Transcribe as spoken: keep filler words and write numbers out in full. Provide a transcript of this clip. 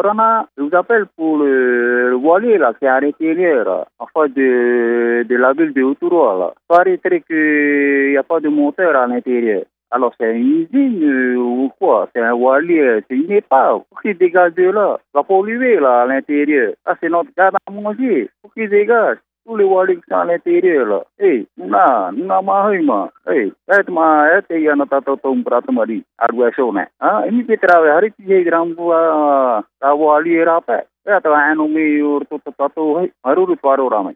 Corona, je vous appelle pour le, le voilier là, qui est à l'intérieur, enfin de, de la ville de Outouro. Là. Il paraîtrait qu'il n'y a pas de moteur à l'intérieur. Alors c'est une usine euh, ou quoi? C'est un voilier, c'est une épave. Pour qu'ils dégagent de là, va polluer là à l'intérieur. Ah, c'est notre garde à manger. Pour qu'ils dégagent. Tous les voiliers qui sont à l'intérieur là. Eh, nous n'a, nous n'a pas ma. Eh, c'est ma, c'est y a notre tom pratamari. Arguation hein. Ah, ini petra hari tiga gram buah voilier apa? Eh, atau anu mi urut tato, harus paru ramai.